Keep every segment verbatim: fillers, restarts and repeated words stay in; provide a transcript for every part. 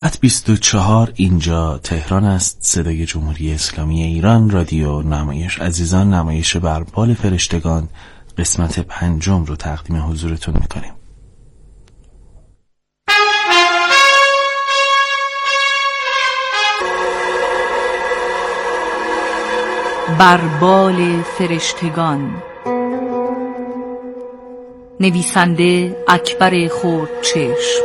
ساعت بیست و چهار اینجا تهران است. صدای جمهوری اسلامی ایران، رادیو نمایش. عزیزان، نمایش بر بال فرشتگان قسمت پنجم رو تقدیم حضورتون میکنیم. بر بال فرشتگان، نویسنده اکبر خردچشم.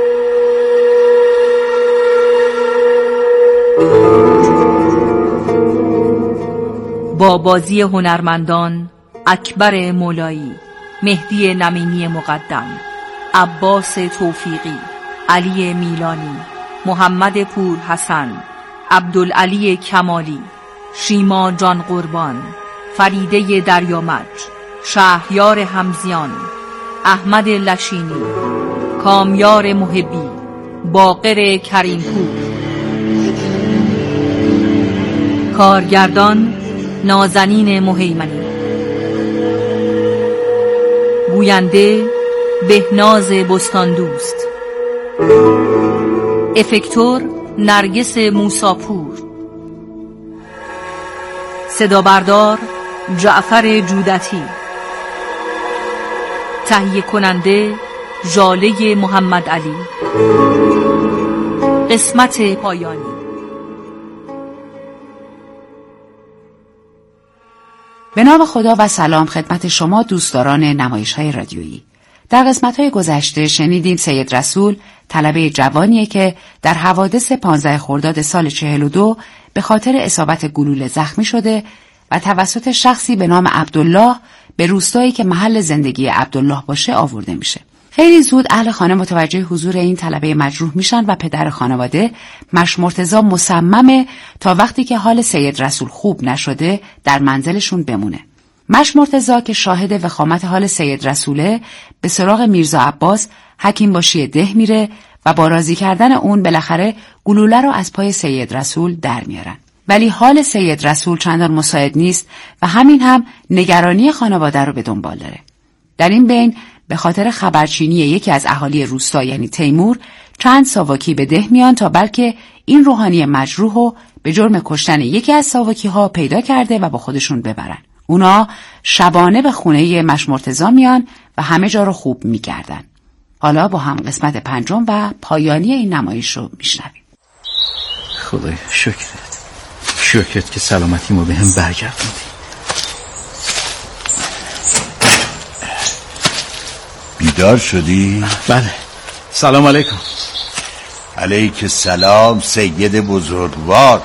با بازی هنرمندان اکبر مولایی، مهدی نمینی مقدم، عباس توفیقی، علی میلانی، محمد پور حسن، عبدالعلی کمالی، شیما جان قربان، فریده دریامج، شهریار همزیان، احمد لشینی، کامیار محبی، باقر کریمپور. کارگردان نازنین مهیمنی، گوینده بهناز بستاندوست، افکتور نرگس موساپور، صدا بردار جعفر جودتی، تهیه کننده ژاله محمد علی. قسمت پایانی. به نام خدا و سلام خدمت شما دوستداران نمایش‌های رادیویی. در قسمت‌های گذشته شنیدیم سید رسول طلبه جوانیه که در حوادث پانزده خرداد سال چهل و دو به خاطر اصابت گلوله زخمی شده و توسط شخصی به نام عبدالله به روستایی که محل زندگی عبدالله باشه آورده میشه. خیلی زود اهل خانه متوجه حضور این طلبه مجروح میشن و پدر خانواده مش مرتضی مصممه تا وقتی که حال سید رسول خوب نشده در منزلشون بمونه. مش مرتضی که شاهد وخامت حال سید رسوله به سراغ میرزا عباس حکیم باشی ده میره و با راضی کردن اون بالاخره گلوله رو از پای سید رسول در میارن. ولی حال سید رسول چندان مساعد نیست و همین هم نگرانی خانواده رو به دنبال داره. در این بین به خاطر خبرچینی یکی از اهالی روستا یعنی تیمور چند ساواکی به ده میان تا بلکه این روحانی مجروح رو به جرم کشتن یکی از ساواکی ها پیدا کرده و با خودشون ببرن. اونا شبانه به خونه مش مرتضی میان و همه جا رو خوب میگردن. حالا با هم قسمت پنجم و پایانی این نمایش رو میشنویم. خدای شکرت شکرت که سلامتیمو به هم برگردوندی. بیدار شدی؟ بله. سلام علیکم. علیک سلام سید بزرگوار.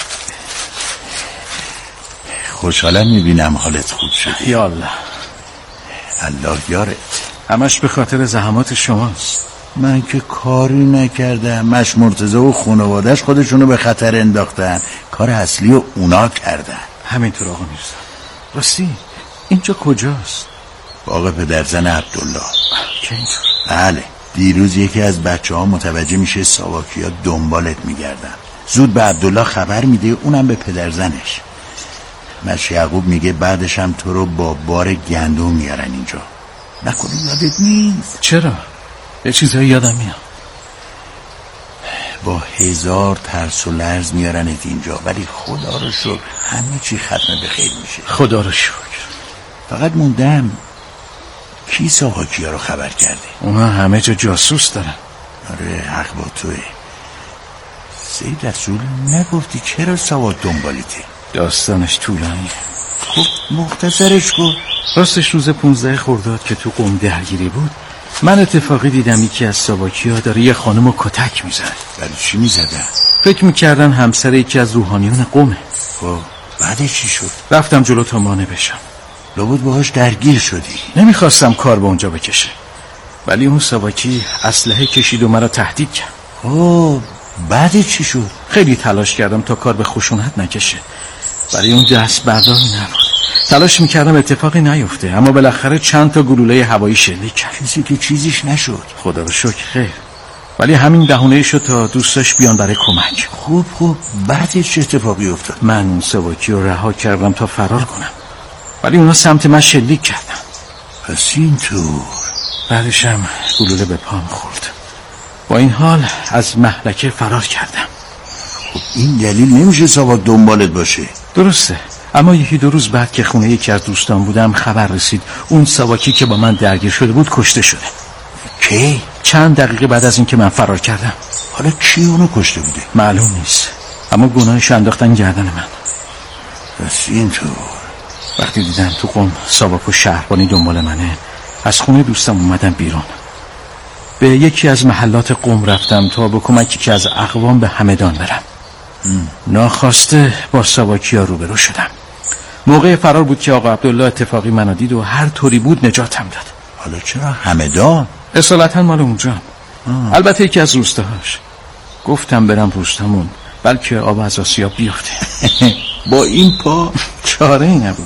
خوشحالم میبینم حالت خوب شد. یا الله. الله یارت. همش به خاطر زحمات شماست. من که کاری نکردم. مش مرتضی و خانواده‌اش خودشونو به خطر انداختن. کار اصلی رو اونا کردن. همینطور آقا میرزا. راستی اینجا کجاست؟ باغ پدرزن عبدالله. که اینطور؟ بله. دیروز یکی از بچه ها متوجه میشه ساواکی ها دنبالت میگردن. زود به عبدالله خبر میده، اونم به پدرزنش. مش یعقوب میگه بعدش هم تو رو با بار گندم میارن اینجا. نکنی یادت نیست؟ چرا؟ یه چیزایی یادم میاد. با هزار ترس و لرز میارنت اینجا، ولی خدا رو شکر همه چی ختم به خیر میشه. خدا رو شکر. فقط موندم کی ساواکی ها رو خبر کرده؟ اونا همه جا جاسوس دارن. آره حق با توه. سید رسول نگفتی چرا ساواک دنبالته؟ داستانش طولانیه. خب مختصرش کن. راستش روز پونزده خرداد که تو قم درگیری بود، من اتفاقی دیدم یکی از ساواکی ها داره یه خانم رو کتک میزن. برای چی میزدن؟ فکر میکردن همسر یکی از روحانیون قمه. خب بعدش چی شد؟ رفتم جلو تا مانع بشم. لابد باهاش درگیر شدی. نمیخواستم کار به اونجا بکشه، ولی اون ساواکی اسلحه کشید و مرا تهدید کرد. خب بعدش چی شد؟ خیلی تلاش کردم تا کار به خشونت نکشه، ولی اون دست برداری نبود. تلاش میکردم اتفاقی نیفته، اما بالاخره چند تا گلوله هوایی شلیک کرد. کسی که چیزیش نشد؟ خدا رو شکر خیر، ولی همین بهونه شد تا دوستاش بیان برای کمک. خوب خوب بعدش چه اتفاقی افتاد؟ من اون ساواکی رو رها کردم تا فرار کنم، ولی اونا سمت من شلیک کردن. پس اینطور. بعدش هم گلوله به پام خورد. با این حال از مهلکه فرار کردم. خب این دلیل نمیشه ساواک دنبالت باشه. درسته، اما یکی دو روز بعد که خونه یکی از دوستان بودم خبر رسید اون ساواکی که با من درگیر شده بود کشته شده. کی؟ چند دقیقه بعد از اینکه من فرار کردم. حالا کی اونو کشته بوده؟ معلوم نیست، اما گناهش انداختن گردن من. بس اینطور. وقتی دیدم تو قم ساواک و شهربانی دنبال منه، از خونه دوستم اومدم بیرون. به یکی از محلات قم رفتم تا با کمکی که از اقوام به همدان برم. ام. ناخواسته با ساواکیا روبرو شدم. موقع فرار بود که آقا عبدالله اتفاقی منو دید و هر طوری بود نجاتم داد. حالا چرا همدان؟ اصالتا مال اونجا. البته یکی از روستاهاش. گفتم برم روستامون بلکه آب از آسیاب بیفته. با این پا چاره ای نبود.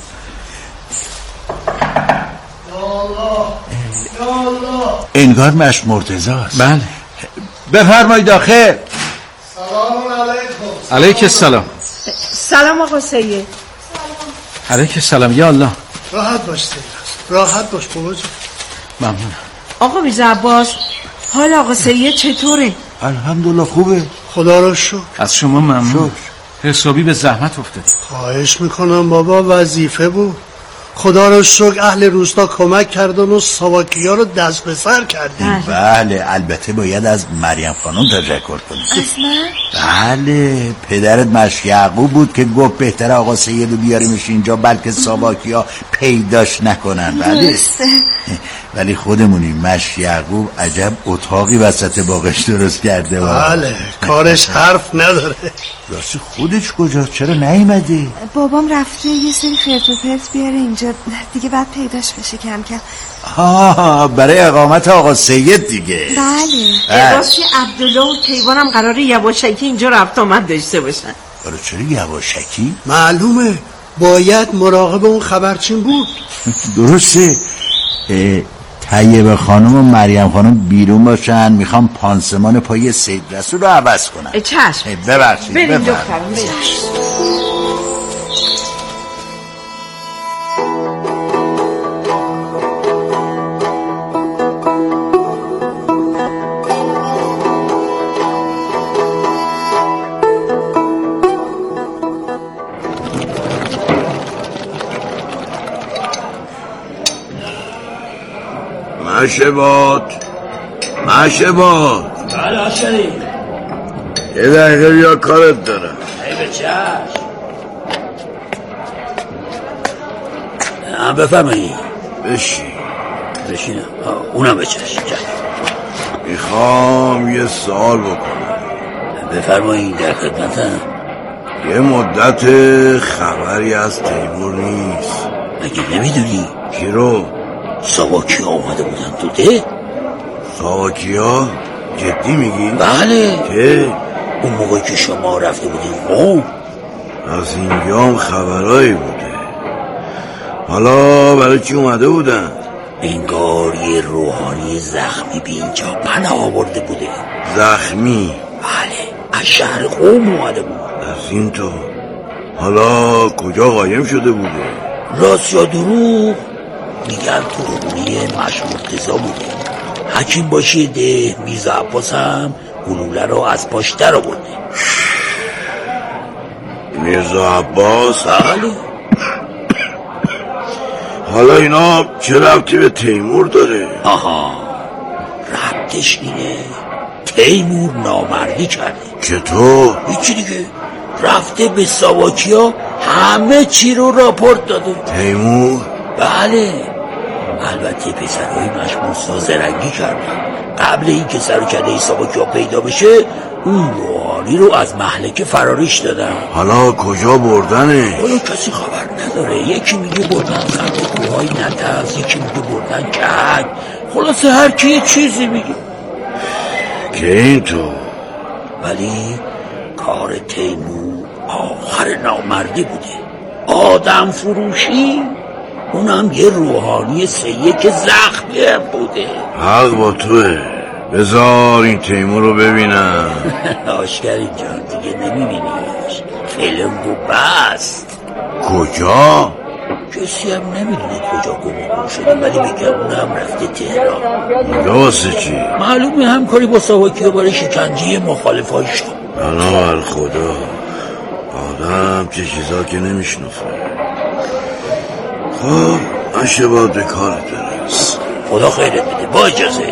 انگار مشت مرتضی است. بله. بفرمایید داخل. سلام علیکم. علیک السلام. سلام آقا سید. علیک السلام. یا الله. راحت باش سید. راحت باش بابا جون. ممنونم. آقا میرزا عباس، حال آقا سید چطوره؟ الحمدلله خوبه. خدا رو شکر. از شما ممنون. حسابی به زحمت افتادی. خواهش میکنم بابا، وظیفه بود. خدا رو شکر اهل روستا کمک کردن و ساواکیا رو دست به سر کردیم. بله البته باید از مریم خانم تشکر کنیم. اصلا؟ بله پدرت مشت یعقوب بود که گفت بهتر آقا سید رو بیاریمش اینجا بلکه ساواکیا پیداش نکنن. بله ولی خودمونیم. مشت یعقوب عجب اتاقی وسط باغش درست کرده. بله کارش حرف نداره. راستی خودش کجاست؟ چرا نیومدی؟ بابام رفته یه سری خرت و پرت بیاره اینجا دیگه، بعد پیداش بشه کم کم. آه برای اقامت آقا سید دیگه. بله راستی عبدالله و کیوانم قراره یواشکی اینجا رفت آمد داشته باشن. برای چرا یواشکی؟ معلومه باید مراقب اون خبرچین بود. درسته. طیبه خانم و مریم خانم بیرون باشن، میخوام پانسمان پای سید رسول رو عوض کنن. چشم. ببخشید بریم دخترم بریم. مشبات مشبات بله آشری. یه دقیقه بیا کارت دارم. ای به چشم. هم بفرمایی. بشین بشینم. اونم به چشم. میخوام یه سوال بکنم. بفرمایی در خدمتم. یه مدت خبری از تیمور نیست. مگه نمیدونی؟ کی رو؟ ساواکیا اومده بودن تو ده. ساواکیا؟ جدی میگی؟ بله. که؟ اون موقعی که شما رفته بودین قم. از اینجا هم خبرایی بوده. حالا برای چی اومده بودن؟ انگار یه روحانی زخمی به اینجا پناه آورده بوده. زخمی؟ بله از شهر قم اومده بود. از این تو حالا کجا قایم شده بوده؟ راست یا دروغ میگن تو خونه مشت مرتضی بوده. حکیم باشه ده میرزا عباس هم گلوله رو از پاش در آورده. میرزا عباس؟ بله. حالا اینا چه ربطی به تیمور داره؟ آها ربطش اینه تیمور نامردی کرده. چطور؟ هیچی دیگه، رفته به ساواکیا همه چی رو راپورت داده. تیمور؟ بله البته پسرهای مشموسا زرنگی کردن. قبل این که سر و کله ساواکیا پیدا بشه اون روحانی رو از مهلکه فرارش دادن. حالا کجا بردنه؟ حالا کسی خبر نداره. یکی میگه بردن سمت کوههای نتز، یکی میگه بردن کج. خلاصه هر کی یه چیزی میگه. که این تو ولی کار تیمور آخر نامردی بوده. آدم فروشی، اونم یه روحانی سیه که زخمی هم بوده. حق با توه. بذار این تیمور رو ببینم. آشکری جان دیگه نمیبینیش. فیلم رو بست. کجا؟ کسی هم نمیدونه کجا گم و گور شده، ولی بگم اونم رفته تهران. واسه چی؟ معلومه همکاری با ساواکیا برای شکنجه مخالفایش. بنابر خدا آدم چه چیزا که نمیشنفه. خب اشه باید به کارت برس. خدا خیرت بده. با اجازه.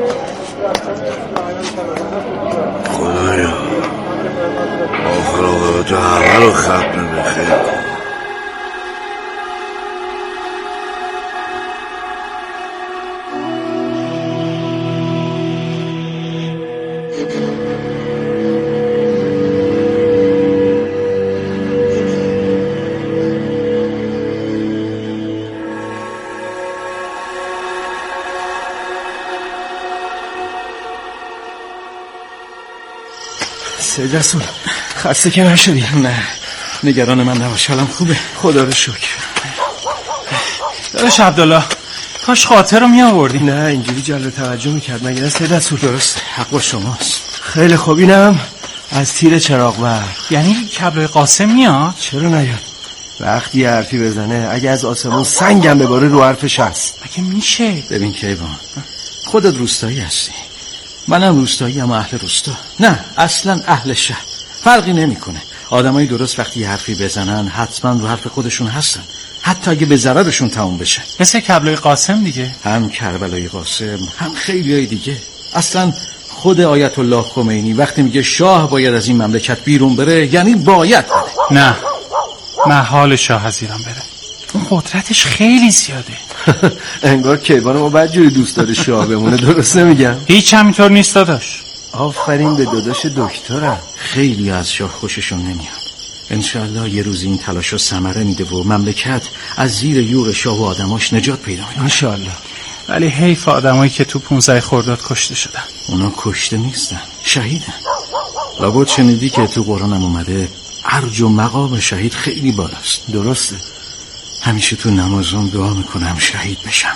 خدایا آخر آقابتو همه رو ختم بخیر کن. سید رسول خسته که نشدی؟ نه نگران من نباش، حالم خوبه خدا رو شکر. داداش عبدالله کاش خاطر رو می آوردی. نه اینجوری جلب توجه میکرد مگه نه سید رسول؟ درست حق با شماست. خیلی خوب اینم از تیر چراغ ور. یعنی کبلای قاسم میاد؟ چرا نیاد؟ وقتی حرفی بزنه اگه از آسمون سنگم بباره رو حرفش هست. مگه میشه؟ ببین کیوان خودت روستایی هستی، منم روستایی اما اهل روستا، نه اصلا اهل شهر. فرقی نمیکنه. آدمای درست وقتی یه حرفی بزنن حتما رو حرف خودشون هستن، حتی اگه به ضررشون تموم بشه. مثل کبلای قاسم دیگه. هم کربلای قاسم هم خیلیای دیگه. اصلا خود آیت الله خمینی وقتی میگه شاه باید از این مملکت بیرون بره یعنی باید بره. نه محال شاه از ایران بره، اون قدرتش خیلی زیاده. انگار کیوان ما بدجوری دوست داره شاه بمونه. درست نمیگم؟ هیچ همینطور نیست داداش. آفرین به داداش دکترم. خیلی از شاه خوششون نمیاد. انشالله یه روز این تلاشا ثمره میده و مملکت از زیر یور شاه و آدماش نجات پیدا میکنه. انشالله. ولی حیف آدمایی که تو پونزده خرداد کشته شدن. اونا کشته نیستن، شهیدن. لابد شنیدی که تو قرآنم اومده ارج و مقام شهید خیلی بالاست. درسته. همیشه تو نمازم دعا میکنم شهید بشم.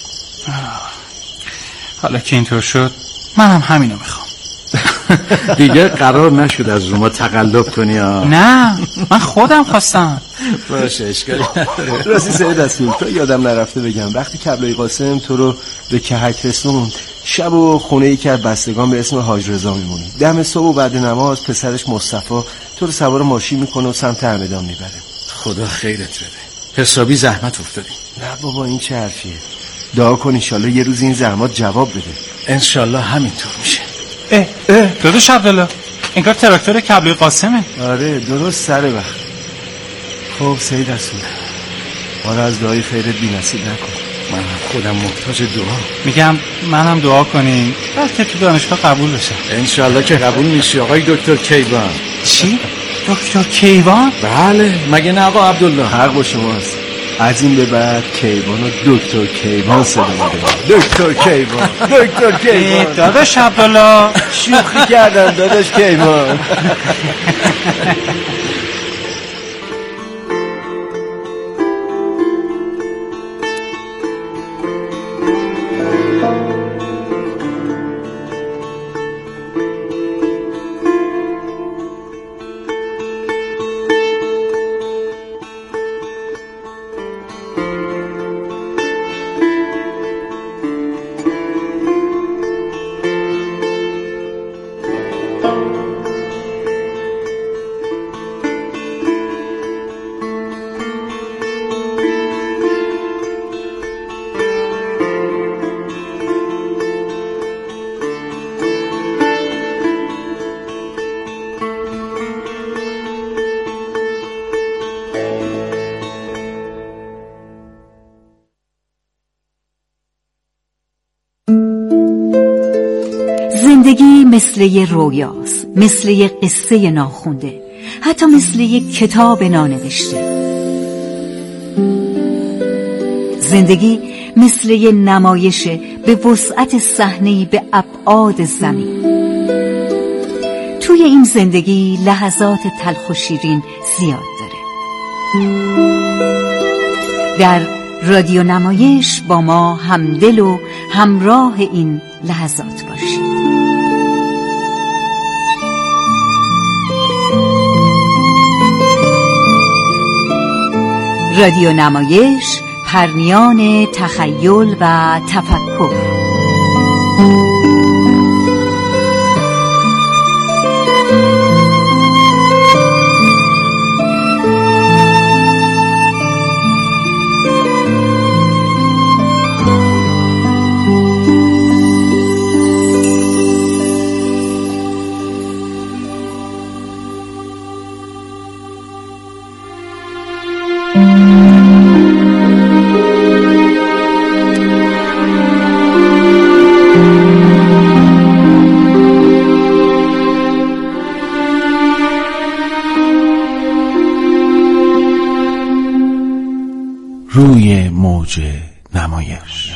حالا که اینطور شد منم همینو میخوام. دیگه قرار نشد از روما تقلب کنی ها. نه من خودم خواستم. باشه اشکالی نداره. راستی سید رسول تو یادم نرفته بگم وقتی کبلای قاسم تو رو به کهک رسوند شب و خونه ای که از بستگان به اسم حاج رضا میمونی. دم صبح و بعد نماز پسرش مصطفی تو رو سوار ماشین میکنه و سمت همدان میبره. خدا خیرت بده، حسابی زحمت افتادی. نه بابا این چه حرفیه؟ دعا کن انشالله یه روز این زحمات جواب بده. انشالله همینطور میشه. اه اه داداش عبدالله انگار تراکتور کبلای قاسمه. آره درست سر وقت. خب سید رسول ما را از دعای خیرت بی نصیب نکن. من خودم محتاج دعا. میگم منم دعا کنیم بلکه تو دانشگاه قبول بشم. انشالله که قبول میشی آقای دکتر کیوان. چی؟ دکتر کیوان؟ بله مگه نه آقا عبدالله؟ حق با شماست. از این به بعد کیوان و دکتر کیوان صدا میده. دکتر کیوان دکتر کیوان. داداش عبدالله شوخی کردم داداش کیوان. زندگی مثل یه رویاست، مثل یه قصه ناخونده، حتی مثل یه کتاب نانوشته. زندگی مثل یه نمایشه به وسعت صحنه‌ای به ابعاد زمین. توی این زندگی لحظات تلخ و شیرین زیاد داره. در رادیو نمایش با ما همدل و همراه این لحظات باشید. رادیو نمایش، پرنیان تخیل و تفکر. روی موج نمایش.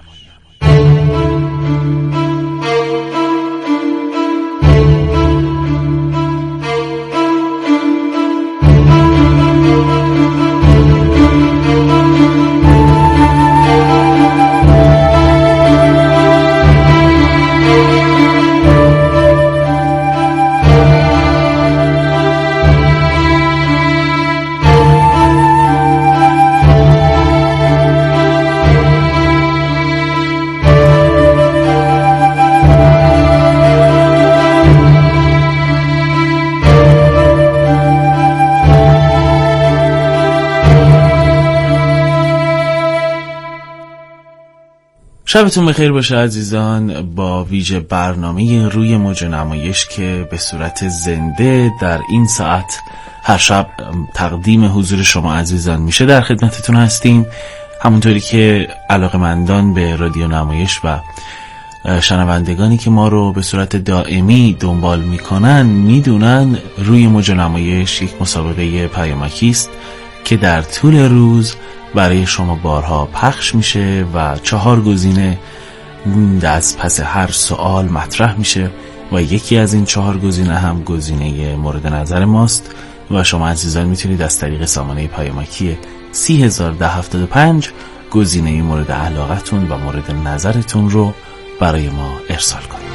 شبتون بخیر باشه عزیزان، با ویژه برنامه روی موج نمایش که به صورت زنده در این ساعت هر شب تقدیم حضور شما عزیزان میشه در خدمتتون هستیم. همونطوری که علاقه‌مندان به رادیو نمایش و شنوندگانی که ما رو به صورت دائمی دنبال میکنن میدونن، روی موج نمایش یک مسابقه پیامکی است که در طول روز برای شما بارها پخش میشه و چهار گزینه از پس هر سوال مطرح میشه و یکی از این چهار گزینه هم گزینه مورد نظر ماست و شما عزیزان میتونید از طریق سامانه پیامکی سی هزار ده هفتاد و پنج گزینه مورد علاقتون و مورد نظرتون رو برای ما ارسال کنید.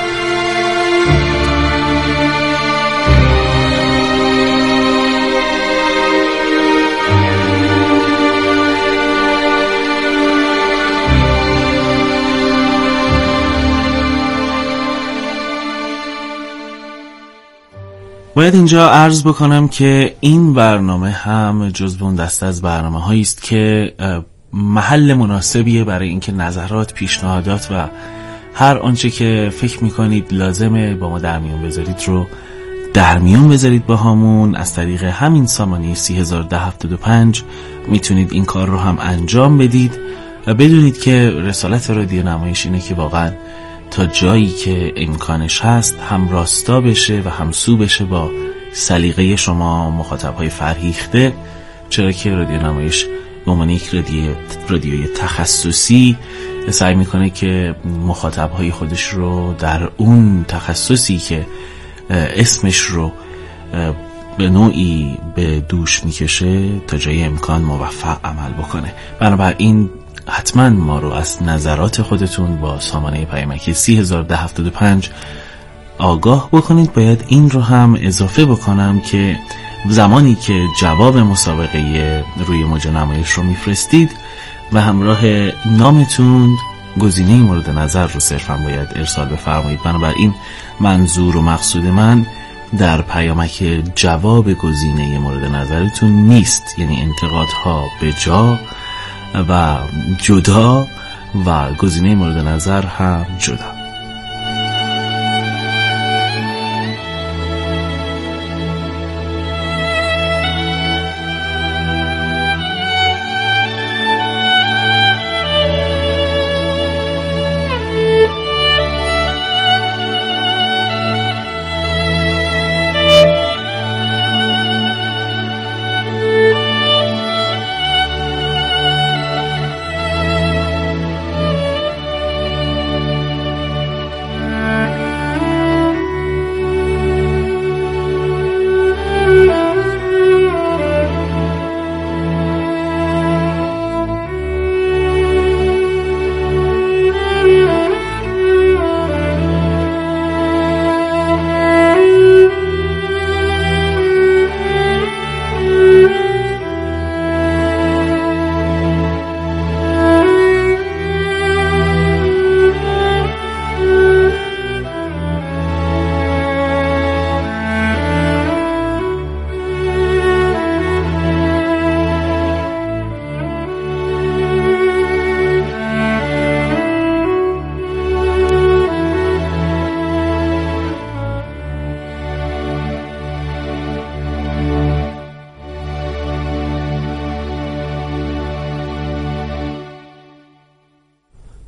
باید اینجا عرض بکنم که این برنامه هم جزو اون دسته از برنامه هایی است که محل مناسبیه برای اینکه نظرات، پیشنهادات و هر آنچه که فکر میکنید لازمه با ما در میون بذارید رو در میون بذارید با همون. از طریق همین سامانه سی هزار ده هفتاد و پنج میتونید این کار رو هم انجام بدید و بدونید که رسالت رادیو نمایش اینه که واقعا تا جایی که امکانش هست هم راستا بشه و هم سو بشه با سلیقه شما مخاطبهای فرهیخته، چرا که رادیو نمایش به عنوان یک رادیو رادیوی تخصصی سعی میکنه که مخاطبهای خودش رو در اون تخصصی که اسمش رو به نوعی به دوش میکشه تا جای امکان موفق عمل بکنه. بنابراین حتما ما رو از نظرات خودتون با سامانه پیامکی سی هزار ده هفتاد و پنج آگاه بکنید. باید این رو هم اضافه بکنم که زمانی که جواب مسابقه روی موج نمایش رو میفرستید و همراه نامتون گزینه مورد نظر رو صرفا باید ارسال بفرمایید. بنابراین منظور و مقصود من در پیامک جواب گزینه مورد نظرتون نیست، یعنی انتقادها به جا و جدا و گزینه مورد نظر هم جدا.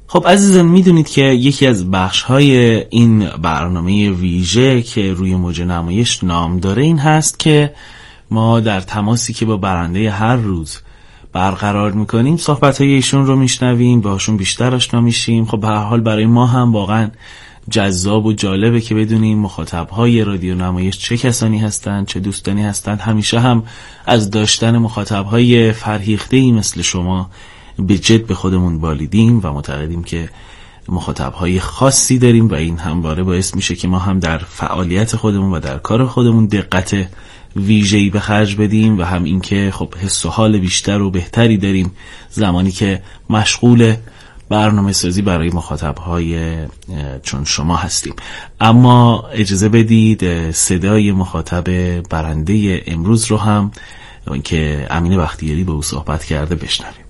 خب عزیزان، میدونید که یکی از بخش‌های این برنامه ویژه که روی موج نمایش نام داره این هست که ما در تماسی که با برنده هر روز برقرار میکنیم صحبت‌های ایشون رو میشنویم، باهاشون بیشتر آشنا میشیم. خب به هر حال برای ما هم واقعا جذاب و جالبه که بدونیم مخاطب‌های رادیو نمایش چه کسانی هستند، چه دوستانی هستند. همیشه هم از داشتن مخاطب‌های فرهیخته‌ای مثل شما به جد به خودمون بالیدیم و معتقدیم که مخاطب‌های خاصی داریم و این همواره باعث میشه که ما هم در فعالیت خودمون و در کار خودمون دقت ویژه‌ای به خرج بدیم و هم این که خب حس و حال بیشتر و بهتری داریم زمانی که مشغول برنامه سازی برای مخاطب‌های چون شما هستیم. اما اجازه بدید صدای مخاطب برنده امروز رو هم که امین بختیاری با او صحبت کرده بشنویم.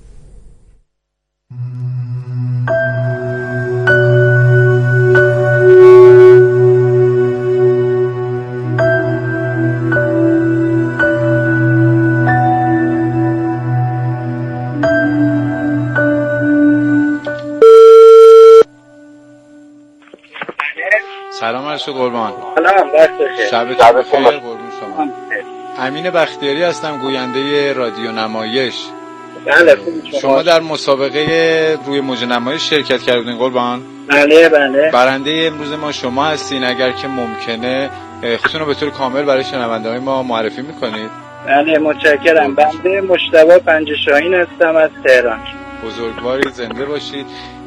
سلام عرض قربان. سلام، وقت بخیر. شبتون بخیر قربون شما. امین بختیاری هستم، گوینده رادیو نمایش. بله. شما در مسابقه روی موج نمایش شرکت کردین قربان؟ بله بله. برنده امروز ما شما هستین. اگر که ممکنه خودتون رو به طور کامل برای شنونده‌های ما معرفی میکنید؟ بله متشکرم. بنده مجتبی پنجشاهین هستم از تهران. بزرگواری، زنده باشید.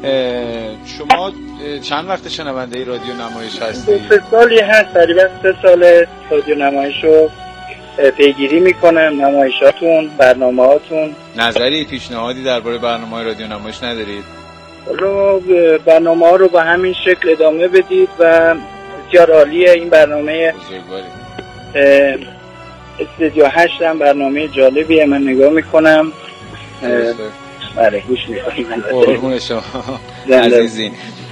شما چند وقت شنونده رادیو نمایش هستید؟ سه سالی هست، تقریبا سه سال رادیو نمایش رو پیگیری میکنم. نمایشاتون، برنامه‌هاتون. نظری، پیشنهادی درباره برنامه‌های رادیو نمایش ندارید؟ رو برنامه‌ها رو با همین شکل ادامه بدید و بسیار عالیه. این برنامه بزرگواری استودیو هشت هم برنامه جالبیه، من نگاه میکنم. بله گوش میکنیم. قربون شما عزیزین.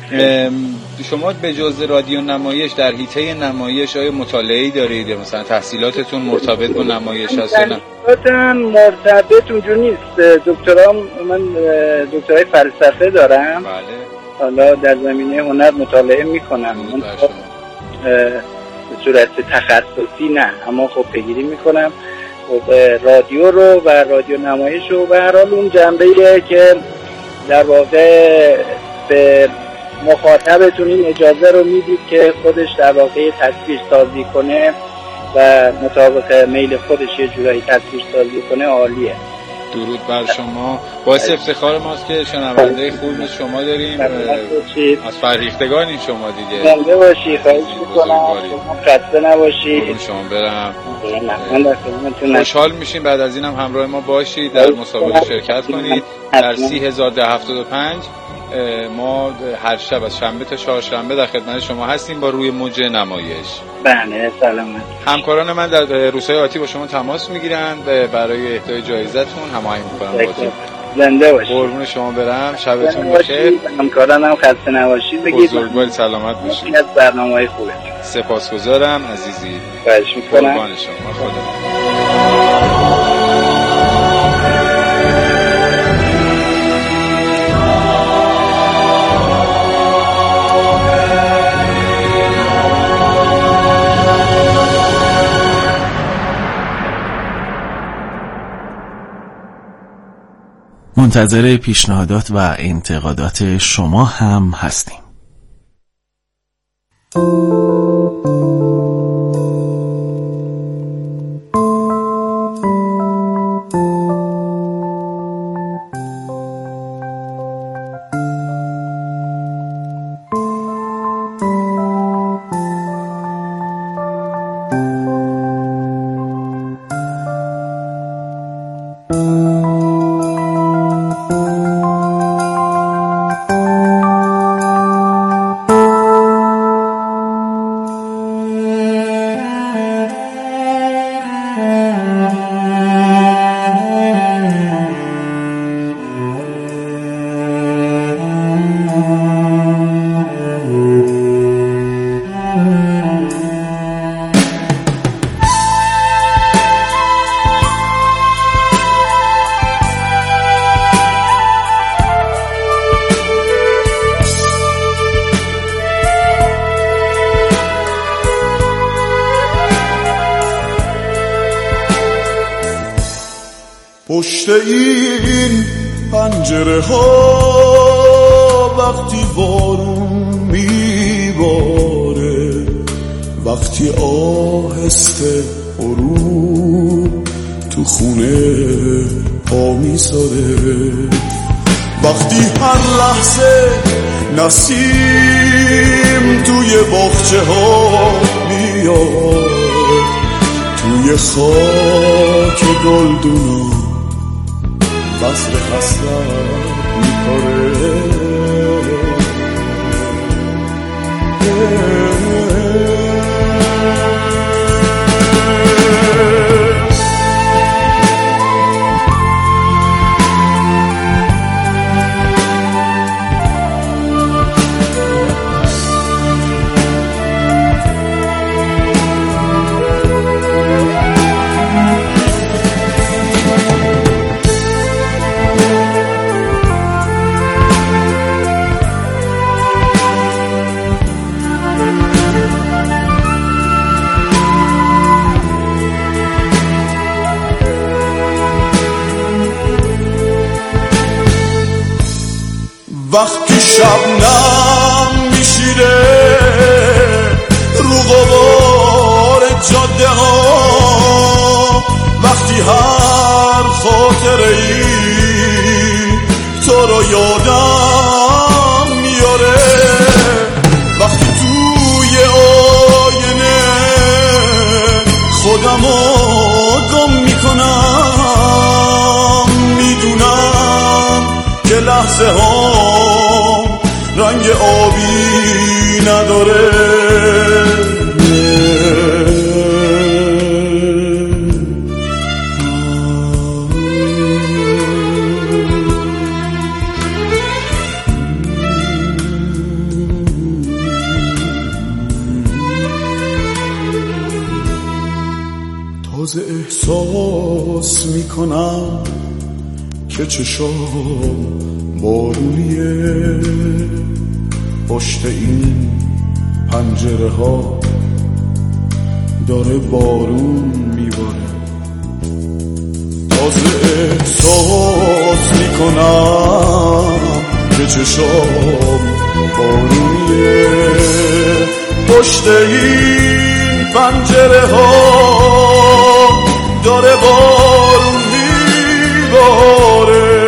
شما به جز رادیو نمایش در حیطه نمایش آیا مطالعه‌ای دارید یا مثلا تحصیلاتتون مرتبط با نمایش هست یا نه؟ تحصیلاتم مرتبط اونجور نیست. دکترام من دکترای فلسفه دارم. بله. حالا در زمینه هنر مطالعه میکنم. من به صورت تخصصی نه، اما خب پیگیری میکنم. خب رادیو رو و رادیو نمایش رو به هر حال اون جنبه‌ایه که در واقع به مخاطبتون این اجازه رو میدید که خودش در واقع تصویر سازی کنه و مطابق میل خودش یه جورایی تصویر سازی کنه. عالیه. درود بر شما. باعث افتخار ماست که شنونده خوب مثل شما داریم. از فرهیختگانین شما دیگه. زنده باشی. خواهش میکنم خسته نباشی. شما برم. خوشحال میشیم بعد از اینم همراه ما باشید، در مسابقه شرکت کنید. در سی هزار ده هفتاد و پنج ما هر شب از شنبه تا چهارشنبه در خدمت شما هستیم با روی موج نمایش. بله سلامت. همکاران من در روزهای آتی با شما تماس میگیرن برای اهدای جایزتون، هماهنگ میکنن باهاتون. زنده باشید. قربون شما برم. شبتون بخیر. همکارانم خسته نباشید. بگید بزرگوار سلامت باشید. از برنامه‌های خوبه. سپاسگزارم عزیزی. خواهش میکنم. قربان شما. خدا. منتظر پیشنهادات و انتقادات شما هم هستیم. پشت این پنجره ها وقتی بارون میباره، وقتی آهسته غروب تو خونه پا میذاره، وقتی هر لحظه نسیم توی باغچه ها میاد، توی خاک گلدونا فصل حسرت میپاره. وقتی شبنم میشیره رو غبار جاده ها، وقتی هر خاطره ای تو رو یادم میاره، وقتی توی آینه خودم رو گم میکنم، میدونم که لحظه ها رنگ آبی نداره. تازه احساس میکنم که چشام بارونیه، پشت این پنجره ها داره بارون میباره. تازه احساس میکنم که چشام بارونیه، پشت این پنجره ها داره بارون میباره.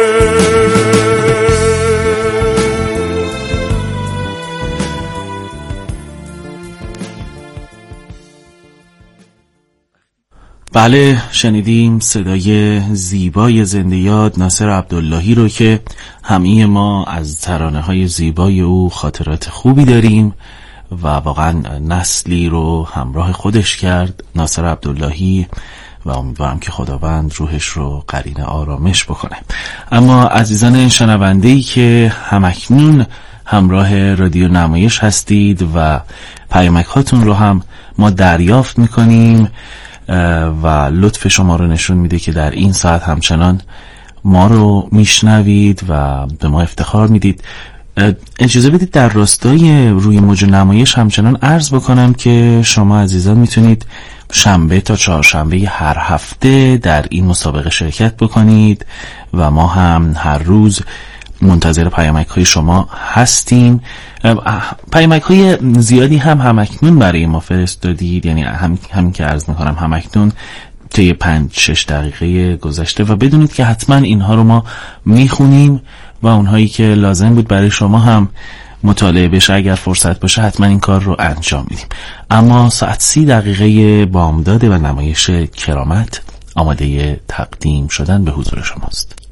بله، شنیدیم صدای زیبای زنده یاد ناصر عبداللهی رو که همه ما از ترانه های زیبای او خاطرات خوبی داریم و واقعا نسلی رو همراه خودش کرد ناصر عبداللهی و امیدوارم که خداوند روحش رو قرین آرامش بکنه. اما عزیزان شنونده‌ای که همکنون همراه رادیو نمایش هستید و پیامک هاتون رو هم ما دریافت میکنیم و لطف شما رو نشون میده که در این ساعت همچنان ما رو میشنوید و به ما افتخار میدید. اجازه بدید در راستای روی موج نمایش همچنان عرض بکنم که شما عزیزان میتونید شنبه تا چهارشنبه هر هفته در این مسابقه شرکت بکنید و ما هم هر روز منتظر پیامک های شما هستیم. پیامک های زیادی هم همکنون برای ما فرستادید، یعنی هم همین که عرض میکنم همکنون طی پنج شش دقیقه گذشته و بدونید که حتما اینها رو ما میخونیم و اونهایی که لازم بود برای شما هم مطالعه بشه اگر فرصت باشه حتما این کار رو انجام میدیم. اما ساعت سی دقیقه بامداد و نمایش کرامت آماده تقدیم شدن به حضور شماست.